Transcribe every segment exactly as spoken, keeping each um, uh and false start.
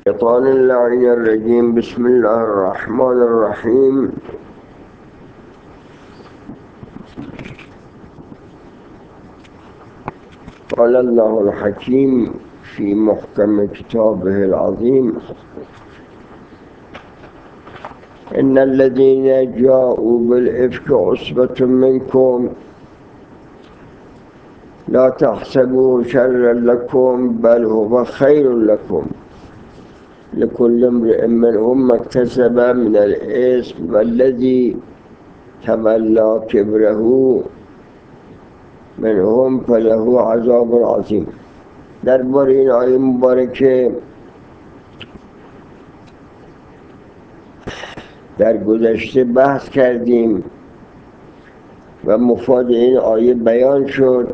الشيطان اللعين الرجيم. بسم الله الرحمن الرحيم. قال الله الحكيم في محكم كتابه العظيم: إن الذين جاءوا بالإفك عصبة منكم لا تحسبوه شرا لكم بل هو خير لكم لكل امرئ منهم ما اكتسب من الإثم والذي تولى كبره منهم فله عذاب عظیم. درباره این آیه مبارکه در گذشته بحث کردیم و مفاد این آیه بیان شد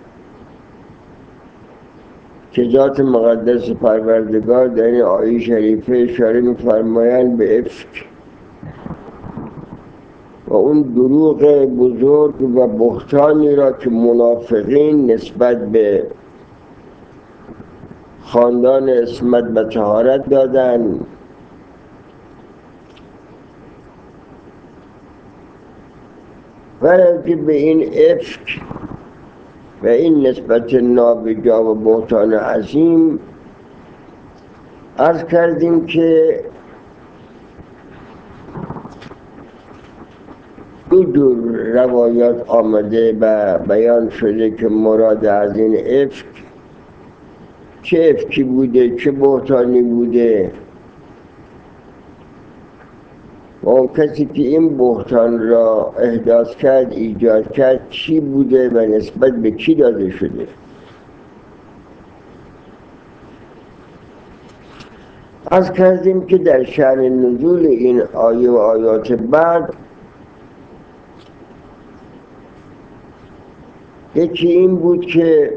که ذات مقدس پروردگار در این آیه شریفه اشاره می‌فرمایند به افک و اون دروغ بزرگ و بهتانی را که منافقین نسبت به خاندان عصمت و طهارت دادند و رابطه به این افک و این نسبت نابجا و بهتان عظیم عرض کردیم که دو جور روایات آمده و بیان شده که مراد از این افک چه افکی بوده، چه بهتانی بوده و اون کسی که این بهتان را احداث کرد، ایجاد کرد، چی بوده و نسبت به کی داده شده. عرض کردیم که در شأن نزول این آیه و آیات بعد یکی این بود که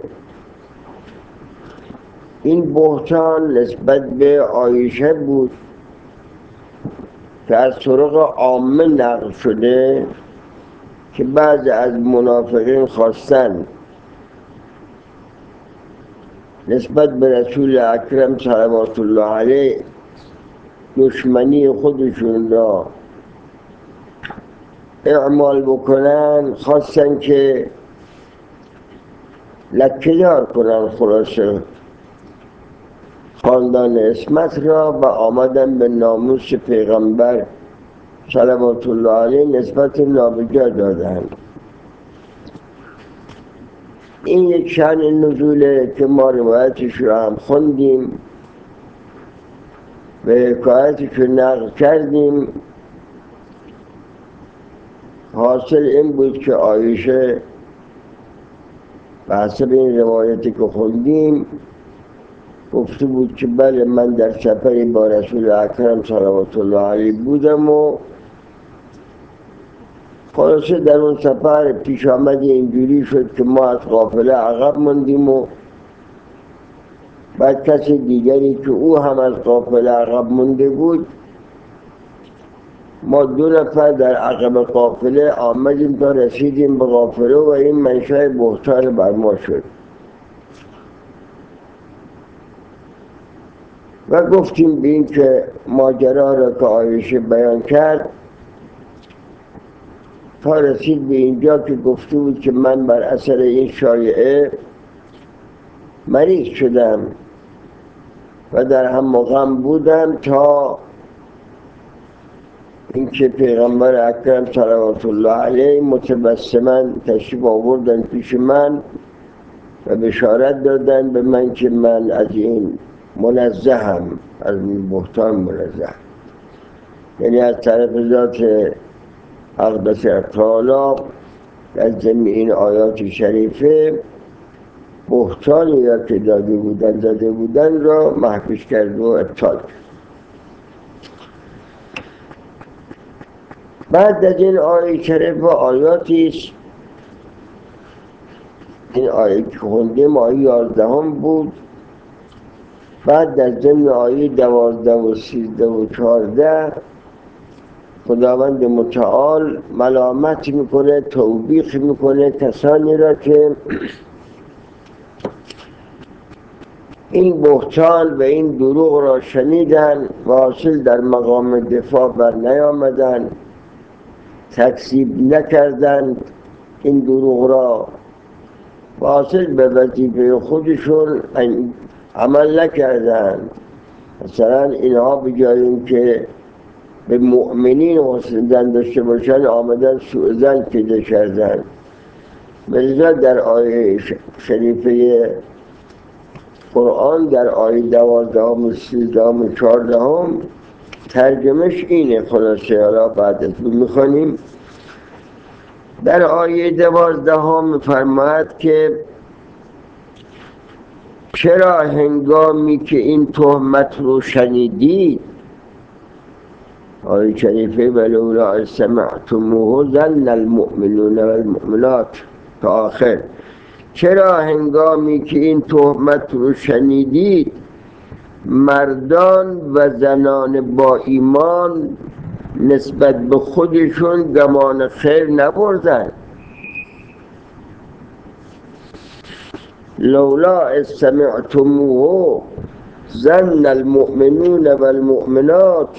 این بهتان نسبت به عایشه بود که از طرق عامه نقل شده که بعضی از منافقین خواستن نسبت به رسول اکرم صلوات الله علیه دشمنی خودشون را اعمال بکنن، خواستن که لکه‌دار کنن خلاصه خاندان عصمت را و آمدن به ناموس پیغمبر صلوات الله علیه نسبت نابجا دادند. این یک شأن نزوله که ما روایتش را هم خوندیم و حکایتش رو نقل کردیم. حاصل این بود که عایشه به حسب این روایتی که خوندیم گفته بود که بله، من در سفری با رسول اکرم صلوات الله علیه بودم و خلاصه در اون سفر پیش آمد اینجوری شد که ما از قافله عقب موندیم و بعد کسی دیگری که او هم از قافله عقب مونده بود، ما دو نفر در عقب قافله آمدیم تا رسیدیم به قافله و این منشأ بهتان بر ما شد و گفتیم به این که ماجرا را که عایشه بیان کرد تا رسید به اینجا که گفته بود که من بر اثر این شایعه مریض شدم و در هم غم بودم تا اینکه پیغمبر اکرم صلوات الله علیه متبسما تشریف آوردن پیش من و بشارت دادن به من که من از این منزهم، از این بهتان منزهم، یعنی از طرف ذات اقدس تعالی در ضمن این آیات شریفه بهتانی را که داده بودن داده بودن را محوش کرد و ابطال کرد. بعد از این آیه شریف و آیاتی است، این آیه که خوندیم آیه یازدهم بود. بعد در ضمن آیه دوازده و سیزده و چهارده خداوند متعال ملامت میکنه، توبیخ میکنه کسانی را که این بهتان و این دروغ را شنیدن و حاصل در مقام دفاع بر نیامدن، تکذیب نکردند این دروغ را، و حاصل به وظیفه خودشون عمل نکردند. مثلا اینها به جای اینکه به مؤمنین حسن ظن داشته باشن آمدن سوء ظن پیدا کردند. لذا در آیه شریفه قرآن در آیه دوازدهم و سیزدهم و چهاردهم ترجمهش اینه. خلاصه حالا بعد از اون میخوانیم. در آیه دوازدهم میفرماید که چرا هنگامی که این تهمت رو شنیدید، آیه شریفه ولولا سمعتموه ظن المؤمنون والمؤمنات تا آخر، چرا هنگامی که این تهمت رو شنیدید مردان و زنان با ایمان نسبت به خودشون گمان خیر نبردن. لولا سمعتموه ظن المؤمنون والمؤمنات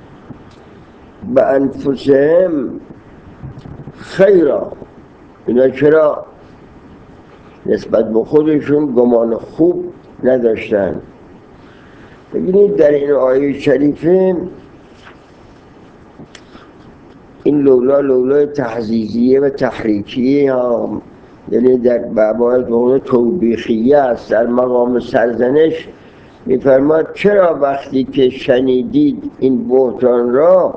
بانفسهم خیرا، اینا چرا نسبت به خودشون گمان خوب نداشتن؟ ببینید در این آیه شریفه این لولا لولا تحزیزیه و تحریکیه ها، یعنی در بابای قول توبیخیه است. در مقام سرزنش میفرماد چرا وقتی که شنیدید این بهتان را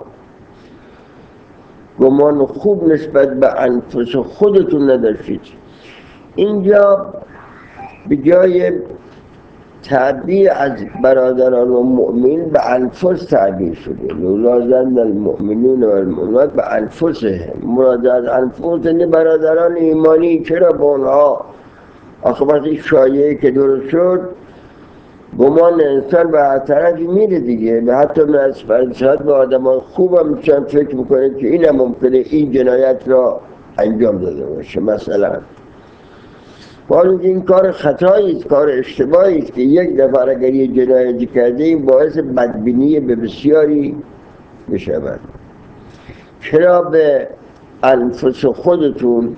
گمان خوب نسبت به انفس خودتون نداشتید. اینجا به جای تعبیر از برادران و مؤمن به انفس تعبیر شده. لولا ظن المؤمنون و المؤمنات به انفسهم، مراد از انفس یعنی برادران ایمانی. چرا با اونها آخه وقتی شایعه که درست شد گمان انسان به هر طرفی میره دیگه، به حتی من از فرسات به آدم های خوب هم میشن فکر میکنه که این هم ممکنه این جنایت را انجام داده باشه مثلا. ولی این کار خطایی است، کار اشتباهی است که یک نفر اگر یه جنایتی کرده این باعث بدبینی به بسیاری بشود. چرا به انفس خودتون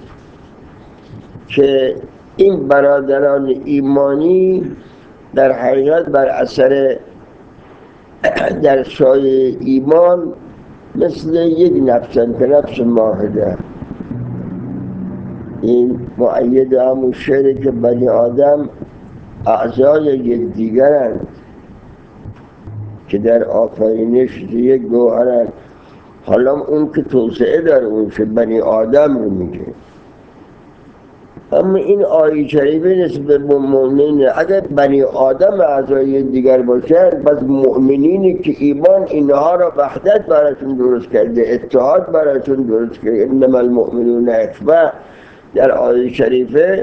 که این برادران ایمانی در حقیقت بر اثر در سایه ایمان مثل یک نفسن که نفس واحده. این مؤید همون شعره که بنی آدم اعضای یک دیگرند که در آفرینش یک گوهرند. حالا اون که توسعه داره اون که بنی آدم رو میگه. اما این آیه شریفه نسبت به مؤمنین اگر بنی آدم اعضای دیگر باشن، پس مؤمنینی که ایمان اینها را وحدت براشون درست کرده، اتحاد براشون درست کرده. انما المؤمنون اخوه در آیه شریفه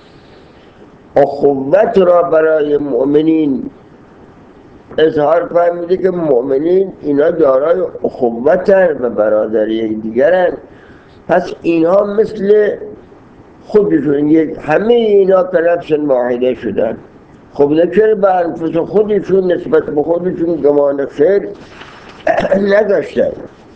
اخوت را برای مؤمنین اظهار فرموده که مؤمنین اینا دارای اخوتن و برادری دیگرن. پس اینها مثل خودشون یک همه اینا که نفس واحده شدن. خب نکر به انفس خودشون نسبت به خودشون گمان خیر نداشتن.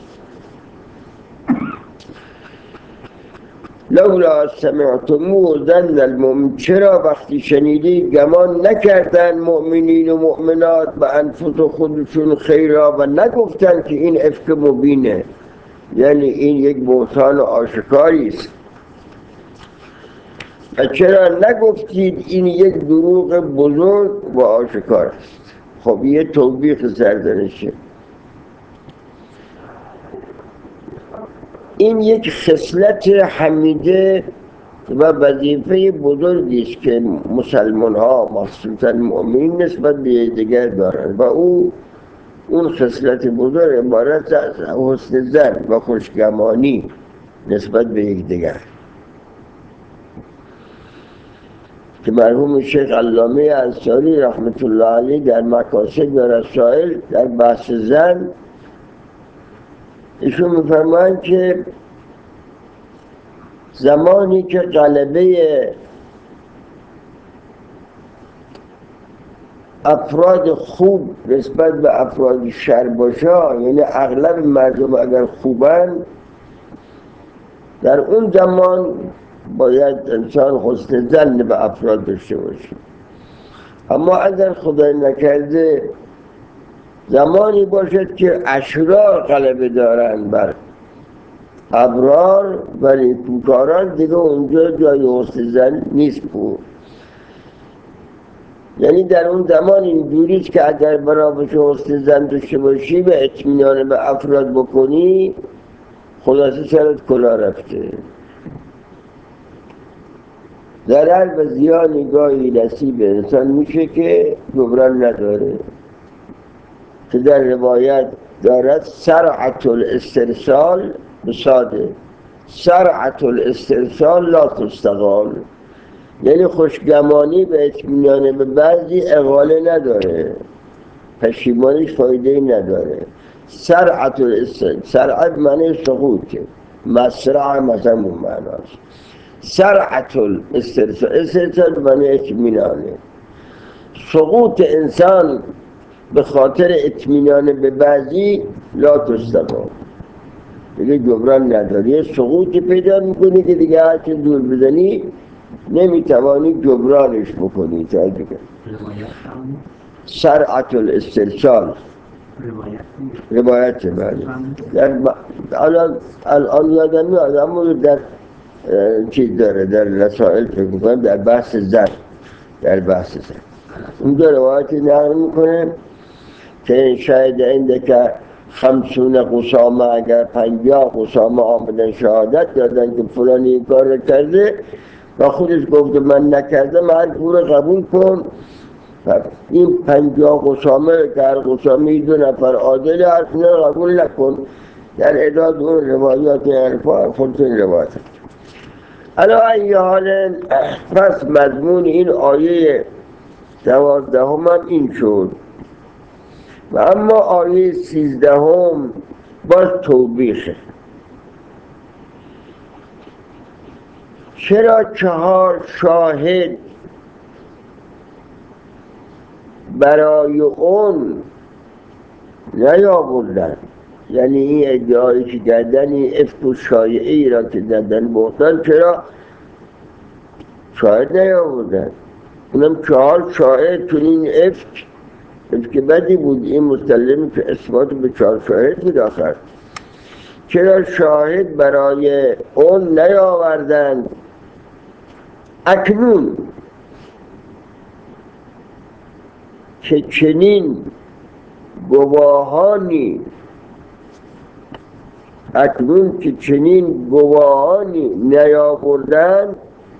لولا سمعتموه ظن المؤمن، چرا وقتی شنیدی گمان نکردن مؤمنین و مؤمنات به انفس خودشون خیرا و نگفتن که این افک مبینه، یعنی این یک بهتان آشکاری است. و چرا نگفتید این یک دروغ بزرگ و آشکار است؟ خب یه توبیخ سرزنشه. این یک خصلت حمیده و وظیفه بزرگی است که مسلمان ها مخصوصا مؤمنین نسبت به دیگر دارند و او اون خصلت بزرگ عبارت از حسن ظن و خوشگمانی نسبت به یکدیگر که مرحوم شیخ علامه انصاری رحمت الله علیه در مکاسب و رسائل در بحث ظن ایشون میفرمایند که زمانی که غلبه افراد خوب نسبت به افراد شر باشه، یعنی اغلب مردم اگر خوبن، در اون زمان باید انسان حسن ظن به افراد داشته باشه. اما اگر خدای نکرده زمانی باشد که اشرار غلبه دارن بر ابرار و نیکوکاران، دیگه اونجا جای حسن ظن نیست بود. یعنی در اون زمان اینجوریست که اگر برابرش حسن ظن داشته باشی و اطمینان به افراد بکنی، خلاصه سرت کلا رفته. ضرر و زیان گاهی نصیب انسان میشه که جبران نداره، که در روایت دارد سرعت الاسترسال بساده، سرعت الاسترسال لا تستقال، یعنی خوشگمانی به اطمینان به بعضی اقاله نداره، پشیمانیش فایده نداره. سرعت الاسترسال، سرعت معنی سقوطه، مسرع مثلا اون معناست. سرعت الاسترسال، استرسال معنی اطمینانه. سقوط انسان به خاطر اطمینان به بعضی لا تستقام، دیگه جبران نداری. سقوطی پیدا میکنی که دیگه هرچه دور بزنی نمیتوانی جبرانش بکنی. تا دیگه سرعت الاسترسال روایت بله. در الان الان یادم میاد، اما در چیز داره، در رسائل فکر میکنم، در بحث زن، در بحث زن اونجا روایتی نقل میکنه که شاید اینده که خمسون قسامه، اگر پنجاه قسامه آمدن شهادت دادن که فلانی این کار رو کرده و خودش گفت من نکردم، هر پور قبول کن. این پنجاه قسامه که هر قسامه دو نفر عادل حرف نه قبول نکن. در اداد اون روایات حرفا خودتون روایت. علا ای حال، پس مضمون این آیه دوازدهم هم این شد. و اما آیه سیزدهم باز توبیخه. چرا چهار شاهد برای اون نیاوردن؟ یعنی این ادعایی که کردن، این افک و شایعی را که زدن بختن، چرا شاهد نیاوردن؟ اونم چهار شاهد. چون این افک افک بدی بود، این مسلمی که اثبات به چهار شاهد بود آخر. چرا شاهد برای اون نیاوردن؟ اکنون که چنین گواهانی اکنون که چنین گواهانی نیاوردن،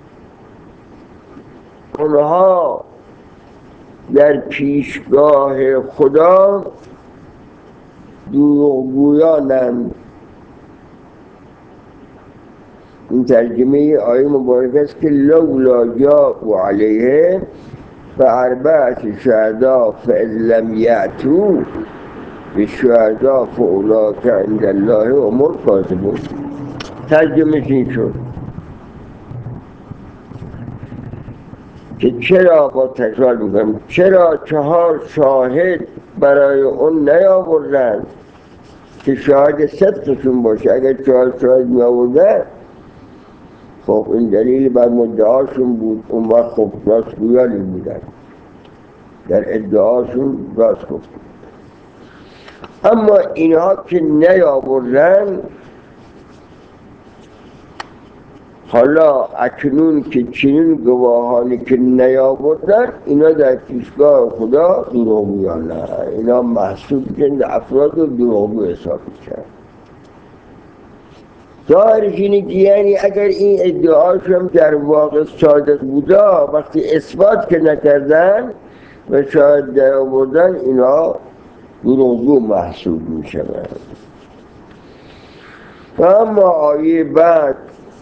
اونها در پیشگاه خدا دروغگویانند. این ترجمه آیه مبارک است که لولا جاءوا علیه فاربعة شهداء فاذ لم یأتوا بالشهداء فاولئک عند الله هم الکاذبون. ترجمه این شد که چرا، با تکرار میکنم، چرا چهار شاهد برای اون نیاوردن که شاهد صدقشون باشه؟ اگر چهار شاهد میآوردن خب این دلیل بر مدعاشون بود، اون وقت خب راستگویانی بودن، در ادعاشون راست گفت. اما اینها که نیاوردن، حالا اکنون که چنین گواهانی که نیاوردن، اینا در پیشگاه خدا دروغگویانند. اینا محسوب کردند افراد رو دروغگو حساب کرد. ظاهرش اینه که یعنی اگر این ادعاشون در واقع صادق بودا، وقتی اثبات که نکردن و شاید در آوردن، اینا دروغگو محسوب می شوند. و اما آیه بعد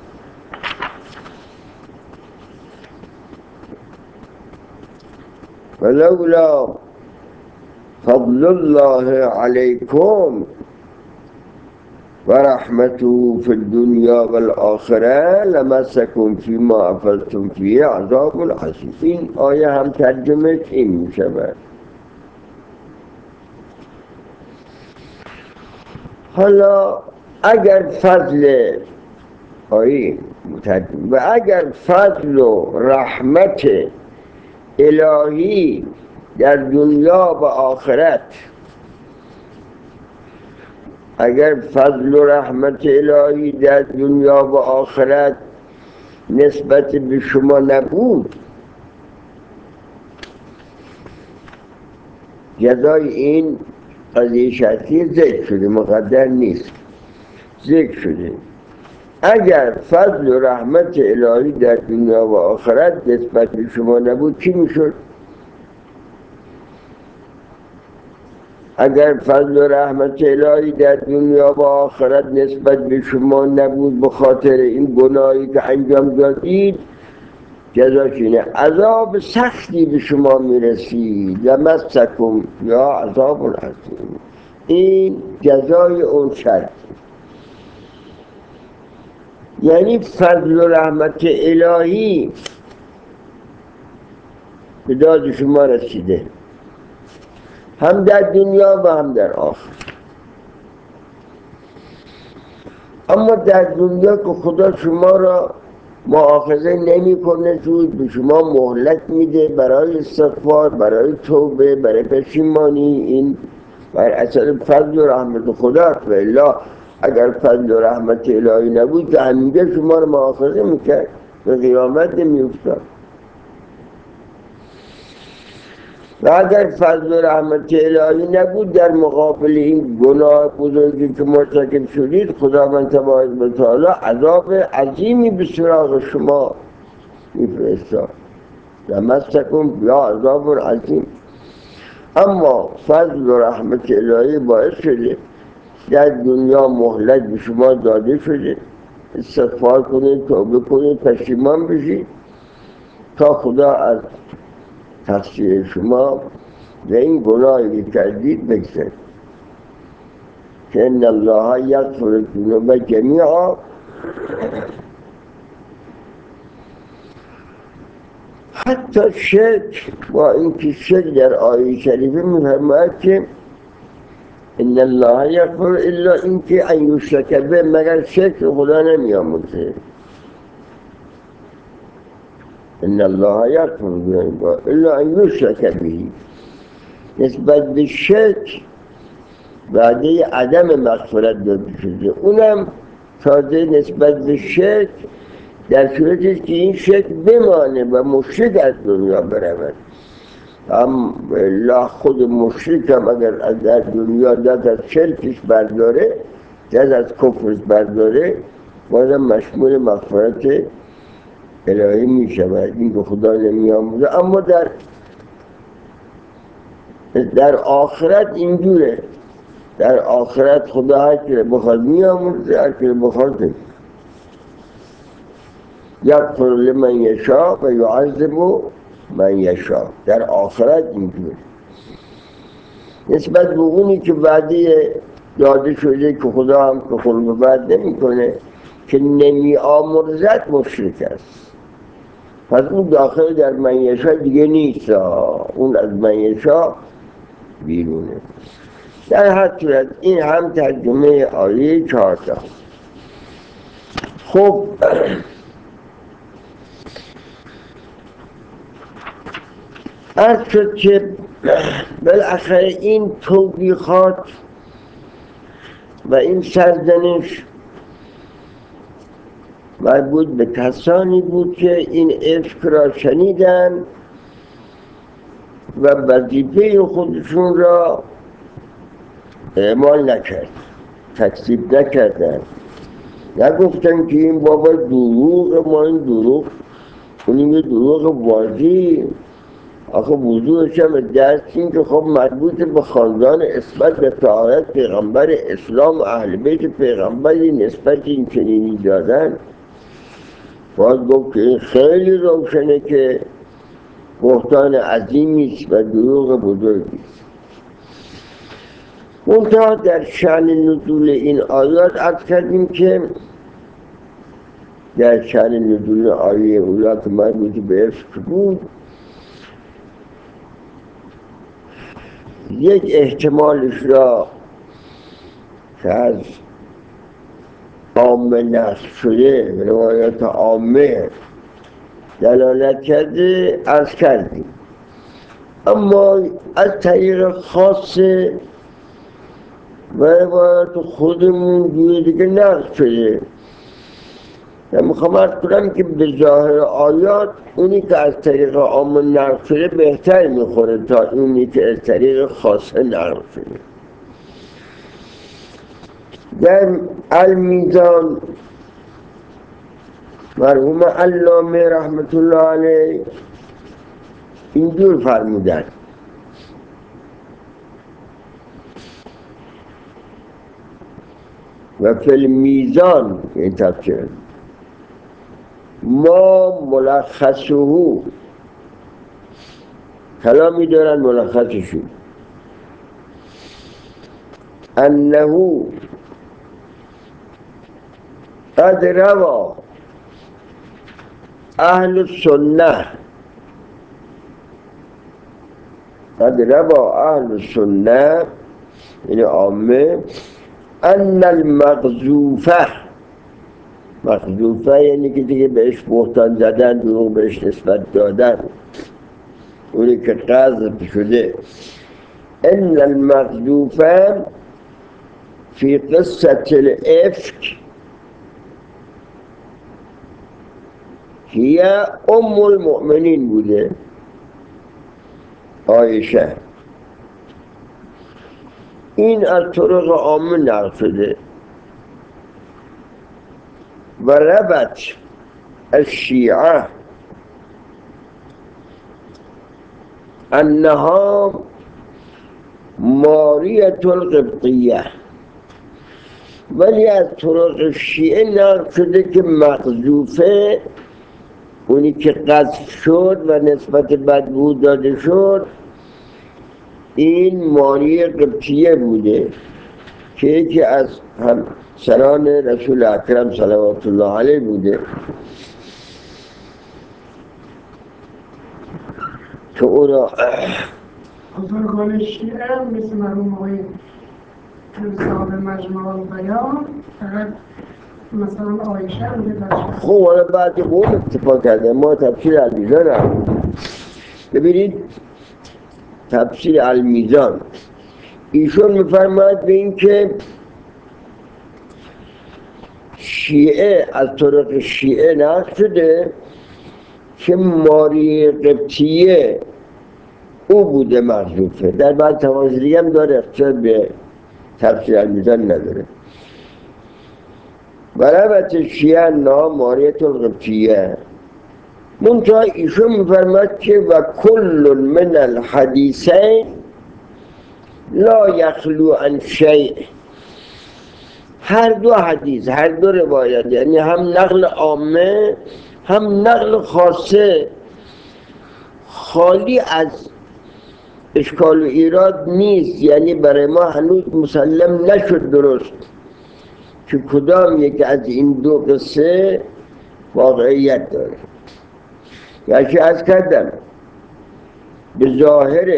ولولا فضل الله علیکم و رحمته فی الدنیا و الاخره لمسکم فیما افضتم فیه عذاب عظیم. این آیه هم ترجمه این می شود. حالا اگر فضل آیه و اگر فضل و رحمت الهی در دنیا و آخرت اگر فضل و رحمت الهی در دنیا و آخرت نسبت به شما نبود، جزای این قضیه شرطی ذکر شده، مقدر نیست، ذکر شده. اگر فضل و رحمت الهی در دنیا و آخرت نسبت به شما نبود چی میشد؟ اگر فضل و رحمت الهی در دنیا و آخرت نسبت به شما نبود به خاطر این گناهی که انجام دادید، جزاش اینه عذاب سختی به شما میرسید. لمسکم یا عذاب عظیم. این جزای اون شرط، یعنی فضل و رحمت الهی به داد شما رسیده، هم در دنیا و هم در آخرت. اما در دنیا که خدا شما را مؤاخذه نمی کنه، زود به شما مهلت میده برای استغفار، برای توبه، برای پشیمانی. این بر اثر فضل و رحمت خدا. و الا اگر فضل و رحمت الهی نبود که همینجا شما را مؤاخذه میکرد، به قیامت نمیافتاد. و اگر فضل و رحمت الهی نبود در مقابل این گناه بزرگی که مرتکب شدید، خداوند تبارک و تعالی عذاب عظیمی به سراغ شما میفرستاد. لمسکم یا عذاب عظیم. اما فضل و رحمت الهی باعث شده در دنیا مهلت به شما داده شده، استغفار کنید، توبه کنید، پشیمان بشید تا خدا از تقصیر شما و این گناهی که کردید بگذارید. که ان الله یغفر الذنوب جمیعا. حتی شرک، با اینکه شرک در آیه شریفه می‌فرماید که ان الله یغفر الا اینکه ان یشرک به، مگر شرک خدا نمی‌آمرزه. ان الله یغفر الا ان یشرک به، نسبت به شرک وعده عدم مغفرت داده شده، اونم تازه نسبت به شرک در صورتی که این شرک بمانه و مشرک از دنیا برود. هم لا خود مشرک هم اگر در دنیا دست از شرکش برداره، دست از کفرش برداره، بازم مشمول مغفرت الهی می شود. این که خدا نمی آموزه. اما در در آخرت اینجوره، در آخرت خدا هر که بخواد می آموزه، هر که بخواد نمی. یغفر لمن یشاء و یعذب من یشاء. در آخرت اینجوره. نسبت به اونی که وعده داده شده که خدا هم که خلق بعد نمی کنه که نمی آمرزد، مشرک است. پس اون داخل در من یشاء دیگه نیست، اون از من یشاء بیرونه. در هر صورت این هم ترجمه آیه چهارده. خب عرض شد که بالاخره این توبیخات و این سرزنش مربوط به کسانی بود که این افک را شنیدن و وظیفه خودشون را اعمال نکرد، تکذیب نکردن، نگفتن که این بابا دروغ، ما این دروغ کنیم، یه دروغ واضح. آخه وضوحش هم دست این که خب مربوط به خاندان اسمت و طهارت پیغمبر اسلام و اهل بیت پیغمبری نسبت این چنینی دادن. باز گفت که این خیلی روشنه که بهتان عظیمی است و دروغ بزرگی است. منتها در شأن نزول این آیات عرض کردیم که در شأن نزول آیه اولا که مربوط به افک بود یک احتمالش را که از عامه نقل شده روایات عامه دلالت کرده عرض کردیم، اما از طریق خاص و روایات خودمون جوی دیگه نقل شده. من میخوام عرض کنم که به ظاهر آیات اونی که از طریق عامه نقل شده بهتر میخوره تا اونی که از طریق خاصه نقل شده. در المیزان مرحوم علامه رحمت الله علیه اینجور فرمودن: و فی المیزان، این تفسیر ما ملخصه، کلامی دارن ملخصشون، انه قد روا اهل السنه قد روا اهل السنه یعنی عامه ان المقذوفه، مقذوفه یعنی که دیگه بهش بهتان زدن، دروغ بهش نسبت دادن، اونی که قذف شده، ان المقذوفه فی قصة الافک هی ام المؤمنین بوده، عایشه. این از طرق عامه نقل شده. و ربط الشیعه انها ماریة القبطیه، ولی از طرق شیعه نقل شده که مقذوفه، اونی که قذف شد و نسبت بدبو داده شد، این ماری قبطیه بوده که یکی از همسران رسول اکرم صلوات الله علیه بوده که او را بزرگان شیعه مثل مرحوم آقای صاحب مجمع البیان فقط مثلا عایشه بوده در شیعه. خب حالا بعد اون اتفاق کرده، ما تفسیر المیزان هم ببینید، تفسیر المیزان ایشون میفرماید به این که شیعه از طرق شیعه نقل شده که ماری قبطیه او بوده مقذوفه. در بعد تفاسیر دیگه هم داره، اختصار به تفسیر المیزان نداره. و ربط شیعه نا ماریت القبطیه، منتها ایشون میفرماید که و کل من الحدیثین لا یخلو عن شیء، هر دو حدیث، هر دو روایت، یعنی هم نقل عامه هم نقل خاصه، خالی از اشکال و ایراد نیست. یعنی برای ما هنوز مسلم نشد درست که کدام یک از این دو قصه واقعیت داره. یعنی از کردم به ظاهر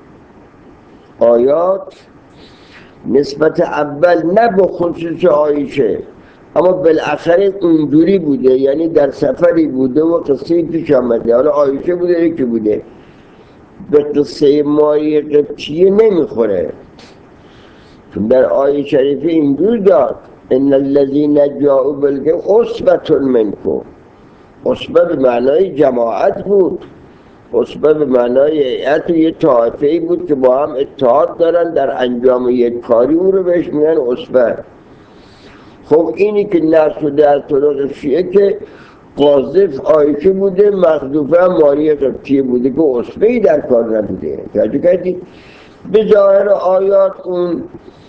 آیات نسبت اول نه به خصوص عایشه، اما بالاخره اونجوری بوده، یعنی در سفری بوده و قصه پیش آمده، حالا عایشه بوده یکی بوده، به قصه ماری قبطیه نمیخوره. چون در آیه شریفه اینجور داد ان الذین جاءوا بالکذب عصبة منکم، عصبه به معنای جماعت بود، عصبه به معنای هیئت، یه طایفه‌ای بود که با هم اتحاد دارن در انجام یک کاری، او رو بهش میگن عصبه. خب اینی که نقل شده از طرق شیعه که قاذف عایشه بوده، مقذوفه هم ماری قبطیه بوده که عصبه‌ای در کار نبوده. توجه کردید؟ به ظاهر آیات اون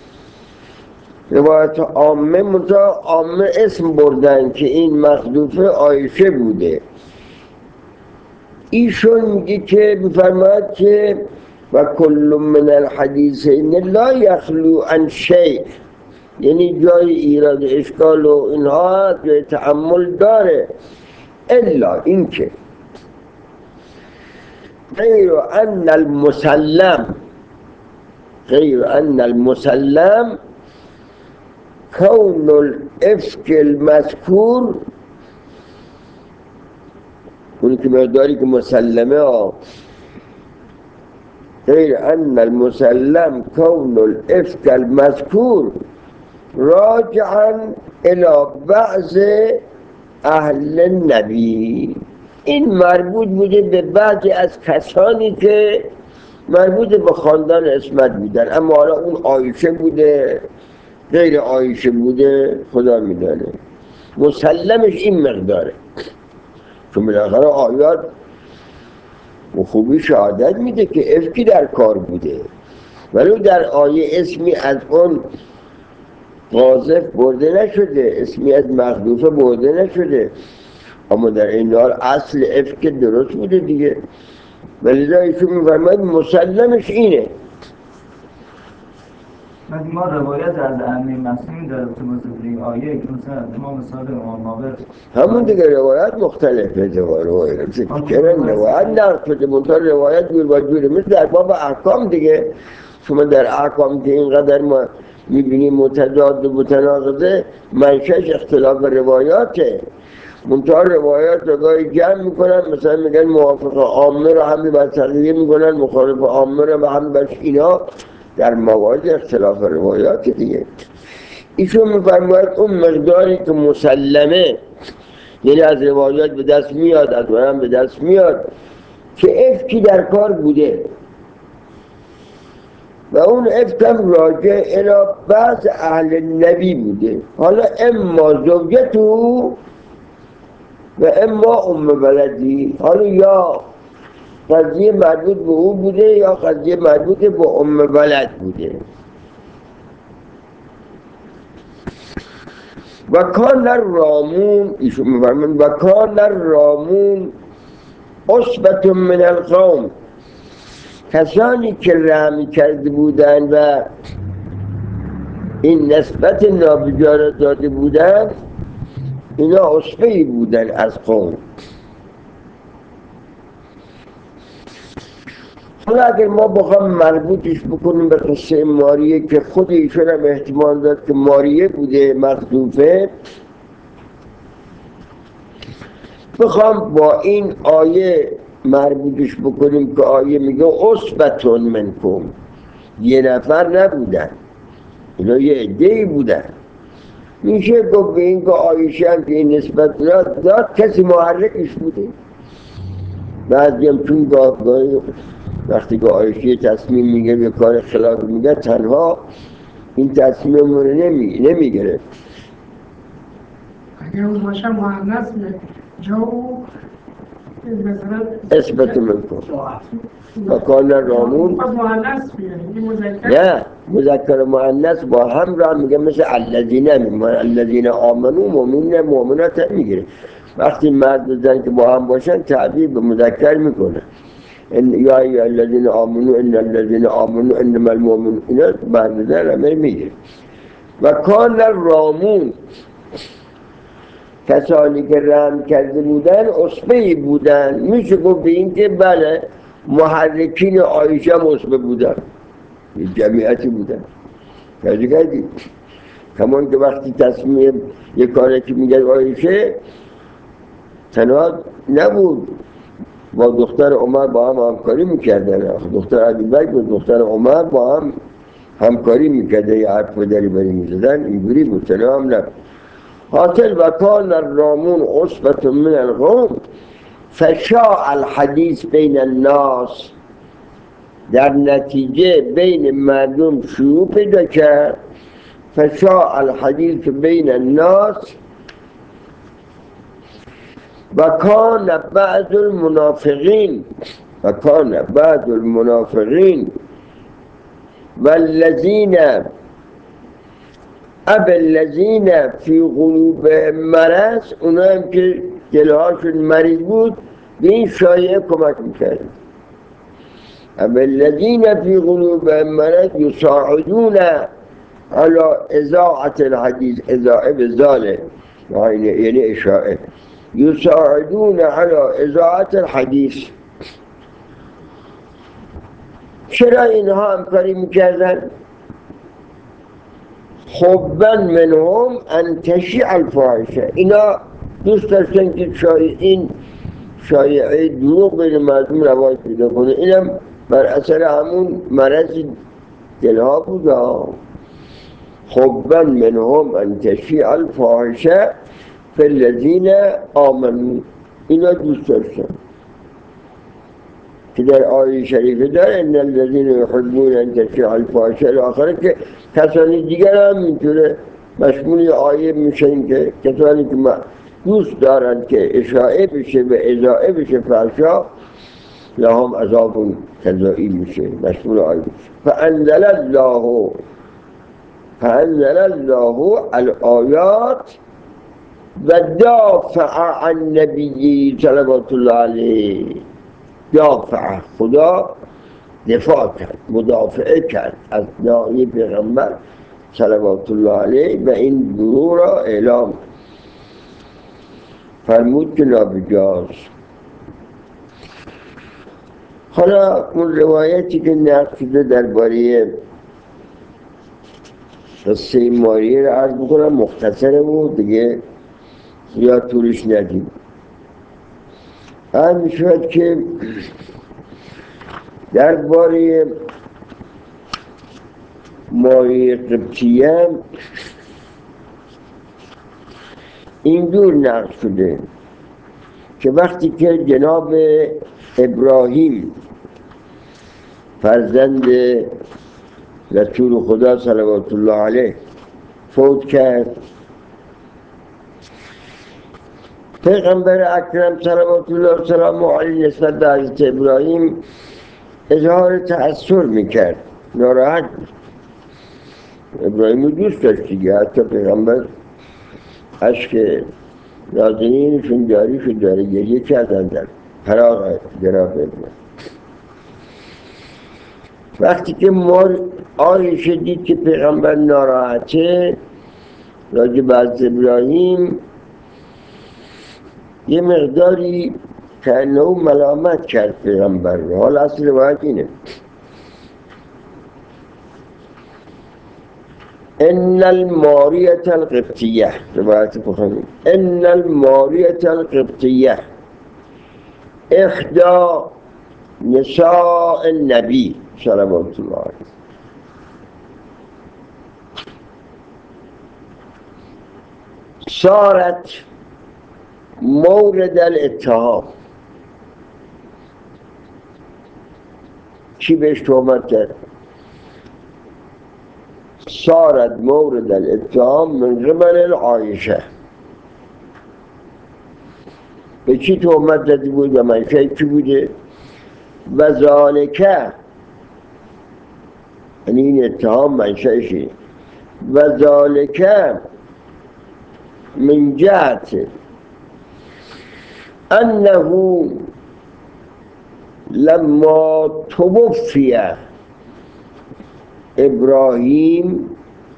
روایت عامه متا عامه اسم بردن که این مقذوفه عایشه بوده. ایشون میگه که میفرماید که و کل من الحدیثین لا یخلو عن شیء، یعنی جای ایراد اشکال و اینها جای تأمل داره، الا اینکه غیر ان المسلم غیر ان المسلم کون الافک المذکور، اونی که مقداری که مسلمه ها، غیر ان المسلم کون الافک المذکور راجعا الى بعض اهل النبی، این مربوط بوده به بعضی از کسانی که مربوط به خاندان عصمت بودن، اما حالا اون عایشه بوده غیر عایشه بوده خدا میدانه، مسلمش این مقداره، چون بالاخره آیات و خوبی شهادت میده که افکی در کار بوده، ولی در آیه اسمی از اون قاذف برده نشده، اسمی از مخدوفه برده نشده، اما در این حال اصل افک درست بوده دیگه، ولی ایشون میفرماید مسلمش اینه. ما روایت از ائمه معصومین در ارتباط با این آیه که مثلا امام صادق و امام باقر همون دیگه روایت مختلفه دیگه، روایت چرا روایت نقل شده منتها روایت جور با جوره، مثل در باب احکام دیگه، شما در احکام که اینقدر ما میبینیم متضاد و متناقضه، منشأش اختلاف روایاته، منتها روایات رو گاهی جمع میکنن، مثلا میگن موافق عامه رو همه بسقیه میکنن، مخالف عامه رو به همه بس، اینا در موارد اختلاف روایات دیگه. ایشون میفرماید اون مقداری که مسلمه، یعنی از روایات به دست میاد، از برام به دست میاد که افکی در کار بوده و اون افکم راجع الى بعض اهل نبی بوده، حالا اما زوجتو و اما ام بلدی، حالا یا قضیه مربوط به او بوده یا قضیه مربوط به ام بلد بوده. و کان الرامون، ایشون میفرمون و کان الرامون عصبت من القوم، کسانی که رحم کرده بودند و این نسبت نابجا را داده بودند، اینا عصبه‌ای بودن از قوم. حالا اگر ما بخوام مربوطش بکنیم به قصه ماریه که خود ایشون هم احتمال داد که ماریه بوده مخدوفه، بخوام با این آیه مربوطش بکنیم که آیه میگه عصبتون منکم، یه نفر نبودن، اینا یه عده‌ای بودن، میشه گفت به این که آیشه هم که این نسبت داد, داد کسی محرکش بوده. بعضی هم چون گاه گاهی وقتی که آیشه تصمیم میگه به کار خلاف میگه، تنها این تصمیم رو نمی نمیگیره. اگر اون باشه مؤنث میاد جو مثلا اثبت منکم و کان رامون، مؤنث میاد این مذکر، نه مذکر و مؤنث با هم را میگه، مثل الذین میگه الذین آمنو مؤمنین مؤمنات میگیره، وقتی مرد و زن که با هم باشن تعبیر به مذکر میکنه، ان یا ای الذین آمنو ان الذین آمنو انما المؤمنون، اینا مرد و زن همه میگیره. و کان رامون، کسانی که رحم کرده بودن عصبه‌ای بودن، میشه گفت به این که بله محرکین عایشه هم عصبه بودن، جمعیتی بودن. کردی کردی کمان که وقتی تصمیم یک کاری که میگه عایشه تنها نبود، با دختر عمر با هم همکاری میکردن، دختر ابوبکر و دختر عمر با هم همکاری میکرده، یه حرف داری بری میزدن، اینجوری بود، تنها هم نبود. حاصل و کان الرامون عصبت من القوم فشاء الحدیث بین الناس، در نتیجه بین مردم شیوع پیدا کرد، فشاء الحدیث بین الناس و کان بعض المنافقین و کان بعض المنافقین والذین اب الذین فی قلوب مرض، اونا هم که دلهاشون مریض بود به این شایعه کمک میکرد. اما الذين في قلوبهم مرض يساعدون على اذاعة الحديث، اذاعة بالذال يعني يعني اشاعة، يساعدون على اذاعة الحديث. چرا اینها همکاری میکردن؟ حبا منهم ان تشیع الفاحشه، اینا دوست داشتن که شایع این شایعه دروغ بین مردم رواج پیدا کنه. اینم بر اثر همون مرض دلها بود. حبا منهم ان تشیع الفاحشه فی الذین آمنوا، اینا دوست داشتن که در آیه شریفه داره ان الذین یحبون ان تشیع الفاحشه الاخره، که کسانی دیگر هم اینطوره مشمول آیه میشن که کسانی که دوست دارند که اشاعه بشه و اذاعه بشه فحشا لهم عذاب جزایی میشه، مشمول آیه میشه. فانزل الله فانزل الله الآیات و دافع عن نبی صلوات الله علیه، دافع خدا دفاع کرد، مدافعه کرد از ناحیه پیغمبر صلوات الله علیه و این دروغ را اعلام فرمود که نابجاست. حالا اون روایتی که نقل شده درباره قصه ماریه را عرض بکنم، مختصره بود دیگه زیاد طولش ندیم. هم میشود که درباره ماریه قبطیه این دور نقل شده که وقتی که جناب ابراهیم فرزند رسول خدا صلوات الله علیه فوت کرد، پیغمبر اکرم صلوات الله و سلامه علیه نسبت به حضرت ابراهیم اظهار تأثر میکرد، ناراحت بود. ابراهیم رو دوست داشت دیگه، حتی پیغمبر عشق نازنینشون جاری شد، داره گریه کردن در فراغ جناب ابراهیم. وقتی که مار آیشه دید که پیغمبر ناراحته راجع به حضرت ابراهیم، یه مقداری کانه ملامت کرد پیغمبر رو. حال اصل روایت اینه ان الماریة القبطیه، روایت بخاری، ان الماریة القبطیه احدى نساء النبی صلوات الله علیه صارت مورد الاتهام. چی بهش تهمت کرد؟ صارت مورد الاتهام من قبل عایشه. به چی تهمت زده بود و منشأ چی بوده؟ و ذالکه، یعنی این اتهام منشأشی، و ذالکه من جهت انه لما توفی ابراهیم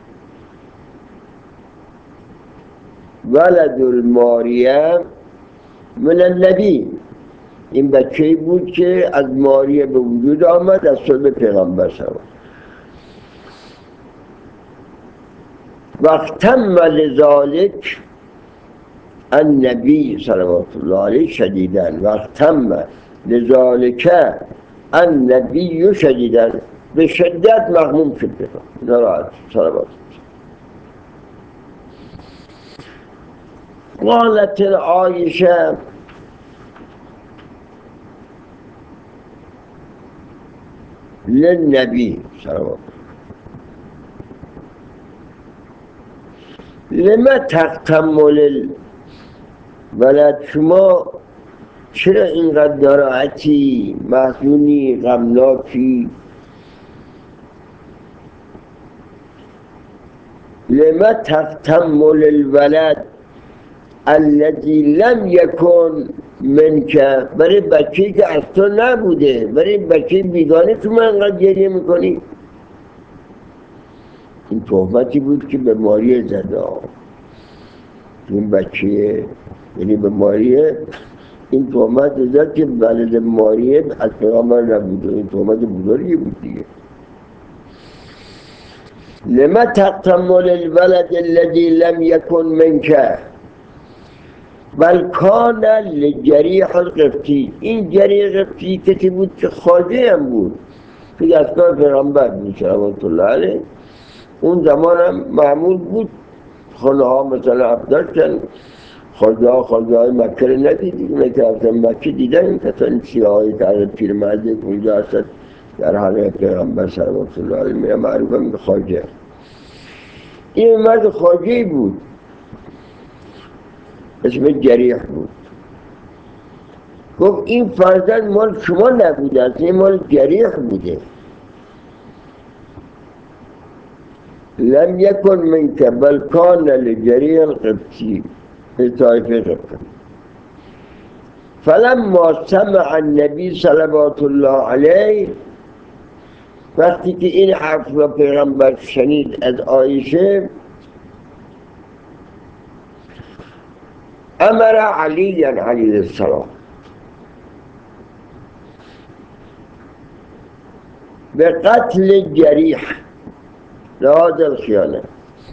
ولد الماریه من النبی، این بچه‌ای بود که از ماریه به وجود آمد از صلب پیغمبر صلی وقتم لذالک النبی صلوات الله علیه شدیدن، وقتم لذالک النبی شدیدن، به شدت مغموم شد ناراحت صلوات. قالت عایشه للنبی صلوات لما تقتمل الولد، شما چرا اینقدر ناراحتی، محزونی، غمناکی؟ لما تقتمل الولد الذي لم يكن من که برای بچه‌ای که از تو نبوده، برای بچه بیگانه تو من انقدر گریه میکنی؟ این تهمتی بود که به ماریه زده. این بچه یعنی به ماریه این تهمت زد که ولد ماریه از پیغمبر نبوده. این تهمت بزرگی بود دیگه. لما تقتمل الولد الذي لم يكن منك بل کان لجریح القبطی. این جریح قبطی کسی بود که خواجه هم بود که دستگاه پیغمبر بود صلوات الله علیه. اون زمان هم معمول بود خانه ها مثلا افداشتن خواجه ها خواجه های مکه رو ندیدید اونه که افتن مکه دیدن این کسان سیاه هایی که از پیرمرده اونجا هستن در حال پیغمبر صلوات الله علیه میره معروف هم به خواجه. این مرد خواجه بود اسم جریح بود. گفت این فرزند مال شما نبوده است، این مال جریح بوده. لم یکن منک بل کان لجریح القبطی به طایفه قبطی. فلما سمع النبی صلوات الله علیه وقتی که این حرف را پیغمبر شنید از عایشه امر علی علیه السلام به قتل جریح لحاظ الخیانه.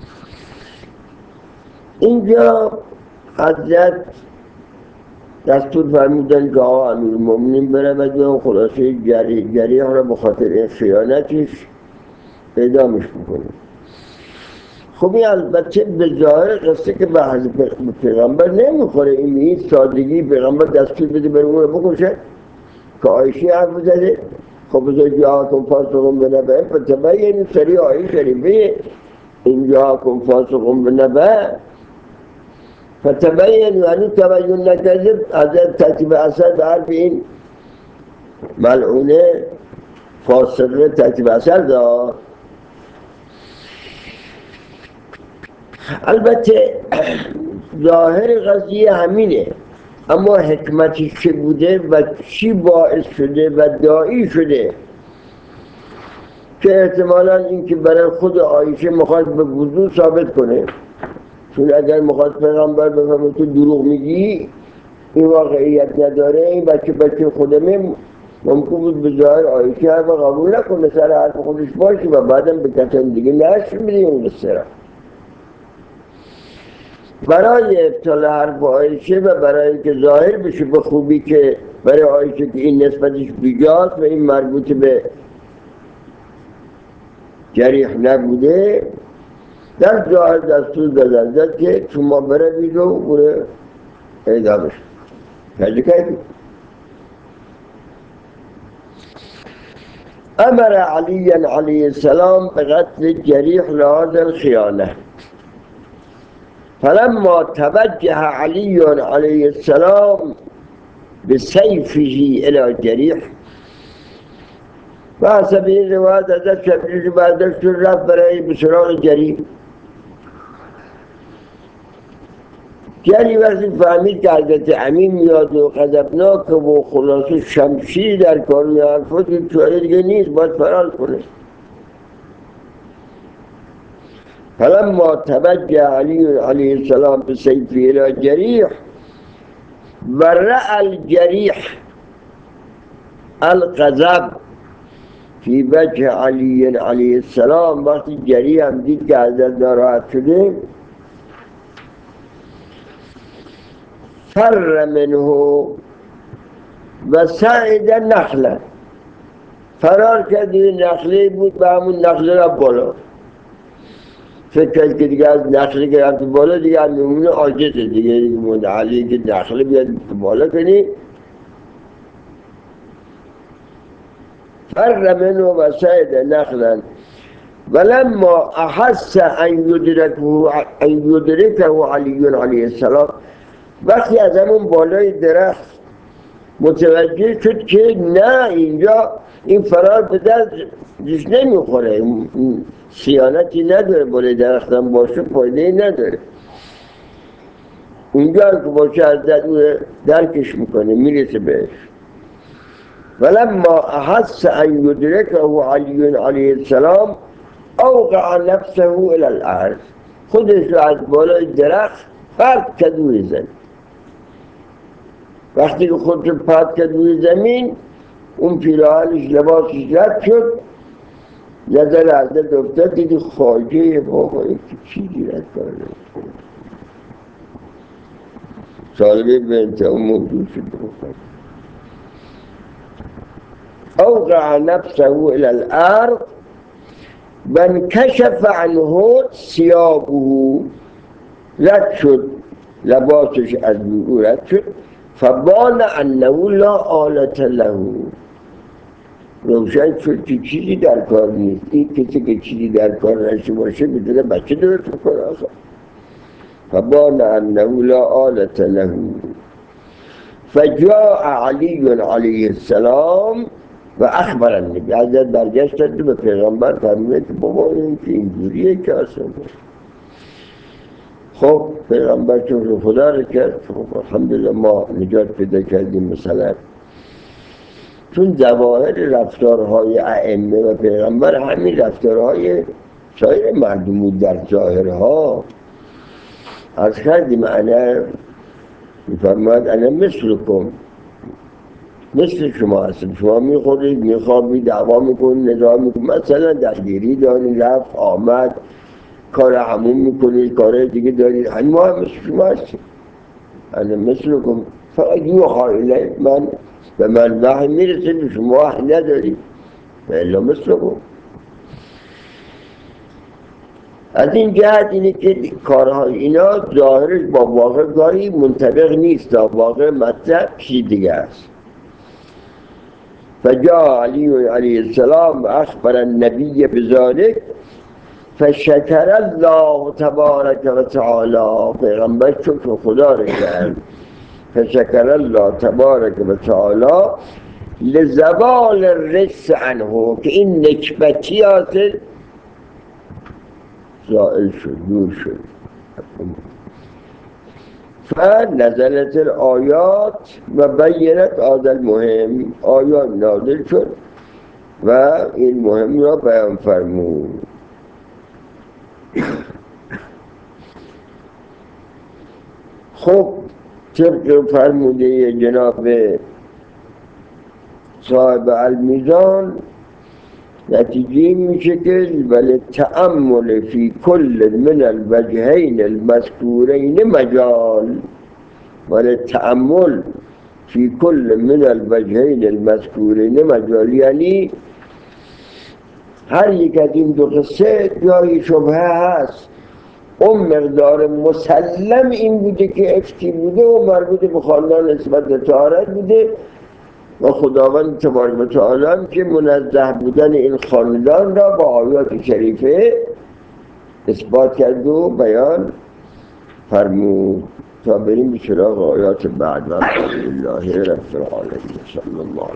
اینجا حضرت دستور فرمودن که آقا امیرالمومنین بره و دیگه خلاصه جریح جریح را به خاطر این خیانتش اعدامش بکنه. خب این البته به ظاهر قصه که به حضرت پیغمبر نمیخوره. این این سادگی پیغمبر دستور بده بره اون رو بکشه که عایشه حرف زده. خب بذار جاکم فاسقون به نبأ فتبینوا سریع آیه شریفه این جاکم فاسقون به نبأ فتبینوا یعنی تبین نکردید از ترتیب اثر به حرف این ملعونه فاسقه ترتیب اثر داد. البته ظاهر قضیه همینه اما حکمتی که بوده و چی باعث شده و داعی شده که احتمالاً این که برای خود عایشه مخواست به وضوح ثابت کنه. چون اگر مخواست پیغمبر بفهمه تو دروغ میگی این واقعیت نداره این بچه بچه خودمه ممکن بود به ظاهر عایشه حرف قبول نکنه سر حرف خودش باشه و بعدم به کسان دیگه نشر میده این قصه را. برای ابطال حرف عایشه و برای که ظاهر بشه به خوبی که برای عایشه که این نسبتش بیجاست و این مربوط به جریح نبوده در ظاهر دستور دادن زد که شما بروید و بره اعدامش کجی کردید. امر علی علیه السلام به قتل جریح لحاظ الخیانه. فلما توجه علی علیه السلام بسیفه الى جریح و حسب این روایت ازش شبیش برداشت و رفت برای بسراغ جریح. جریح وقتی فهمید که حضرت امین میاد و غضبناک و خلاصه شمشیر در کار می‌حرفت این چاره دیگه نیست باید فرار کنه. فلما توجه علی علیه السلام بسیفه الى جریح و رأى الجریح الغضب فی وجه علی علیه السلام وقتی جریح هم دید که حضرت ناراحت شده فر منه و سعید نخله فرار کرد. این نخله بود به همون نخله را بالا فکر کرد که دیگه از نخله که رفت بالا دیگه هم میمونه عاجزه دیگه دیگه مدعلی که نخله بیاد بالا کنی. فر منه و سعید نخلا ولما احس ان یدرکه علی علیه السلام وقتی از همون بالای درخت متوجه شد که نه اینجا این فرار به دستش نمیخوره سیانتی نداره بالای درخت هم باشه فایده نداره اونجا که باشه از درکش میکنه میرسه بهش. ولما احس ان یدرکه علی علیه السلام اوقع نفسه الى الارض، خودش رو از بالای درخت پرت کرد روی زمین. وقتی که خودش رو پرت کرد روی زمین، اون پیراهنش لباسش رد شد، یه ذره از دست افتاد، دیدی خواجه بابا این که چیزی رد کرده صالبه بنت اون موجود شد. اوقع نفسه الى الارض و انکشف عنه ثیابه، رد شد لباسش از او رد شد. فبان انه لا آلة له، روشن شد که چیزی در کار نیست. این کسی که چیزی در کار نشته باشه بدونه بچه درست کنه آخر. فبان انه لا آلة له فجاء علی علیه السلام و اخبر النبی، حضرت برگشت به پیغمبر فرمود که بابا این که اینجوریه که اصلا. خب پیغمبر چون خدا رو کرد، خب الحمدلله ما نجات پیدا کردیم. مثلا چون ظواهر رفتارهای ائمه و پیغمبر همین رفتارهای سایر مردم بود در ظاهرها. عرض کردیم انا میفرماید انا مثلکم، مثل شما هستم، شما میخورید میخوابید دعوا میکنید نزاع میکنید، مثلا درگیری دارید رفت آمد کار همون میکنید کارهای دیگه دارید، همین ما هم مثل شما هستیم. انا مثلکم فقط یوحی الی، من به من وحی میرسه به شما وحی ندارید و الا مثلکم. از این جهت اینه که کارهای اینا ظاهرش با واقع گاهی منطبق نیست، واقع مطلب چیز دیگه است. فجاء علی علیه السلام و اخبر النبی بذلك فشکر الله تبارک و تعالی، پیغمبر شکر خدا رو کرد. فشکر الله تبارک و تعالی لزوال الرجس عنه، که این نکبتی حاصل زائل شد دور شد. فنزلت الآیات و بینت هذا المهم، آیات نازل شد و این مهم را بیان فرمود. خب طبق فرموده جناب صاحب المیزان نتیجه میشه که ولی تأمل فی کل من الوجهین المذکورین مجال، ولی تأمل فی کل من الوجهین المذکورین مجال، یعنی هر یک از این دو قصه جای شبهه هست. اون مقدار مسلم این بوده که افتی بوده و مربوط به خاندان نسبت طهارت بوده و خداوند تبارک و تعالی که منزه بودن این خاندان را با آیات شریفه اثبات کرد و بیان فرمود. تا بریم به سراغ آیات بعد و الحمدلله رب العالمین صلی الله